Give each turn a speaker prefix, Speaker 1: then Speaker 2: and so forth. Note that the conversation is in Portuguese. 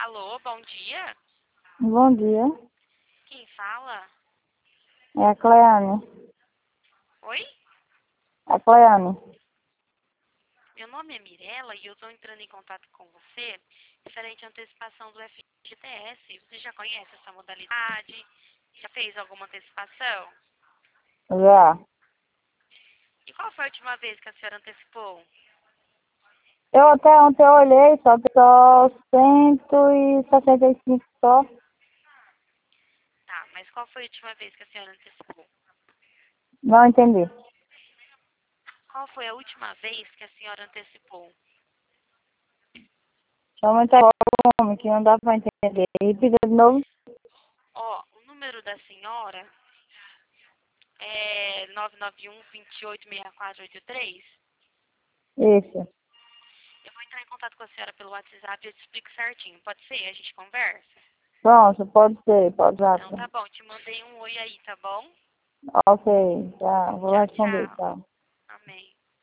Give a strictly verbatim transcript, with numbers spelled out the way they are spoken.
Speaker 1: Alô, bom dia.
Speaker 2: Bom dia,
Speaker 1: Quem fala?
Speaker 2: é a Cleane.
Speaker 1: Oi?
Speaker 2: A Cleane.
Speaker 1: Meu nome é Mirella e eu estou entrando em contato com você referente à antecipação do F G T S. Você já conhece essa modalidade? Já fez alguma antecipação?
Speaker 2: Já.
Speaker 1: E qual foi a última vez que a senhora antecipou?
Speaker 2: Eu até ontem eu olhei, só que só cento e sessenta e cinco só.
Speaker 1: Tá, mas qual foi a última vez que a senhora antecipou?
Speaker 2: Não entendi.
Speaker 1: Qual foi a última vez que a senhora antecipou?
Speaker 2: Só muito volume que não dá pra entender. Repita de novo.
Speaker 1: Ó, o número da senhora é nove nove um, dois oito, seis quatro oito três.
Speaker 2: Isso.
Speaker 1: Eu vou entrar em contato com a senhora pelo WhatsApp e eu te explico certinho. Pode ser? A gente conversa?
Speaker 2: Pronto, pode ser, pode já.
Speaker 1: Então tá bom, te mandei um oi aí, tá bom?
Speaker 2: Ok, já. Vou
Speaker 1: Tchau,
Speaker 2: responder,
Speaker 1: tchau.
Speaker 2: tá.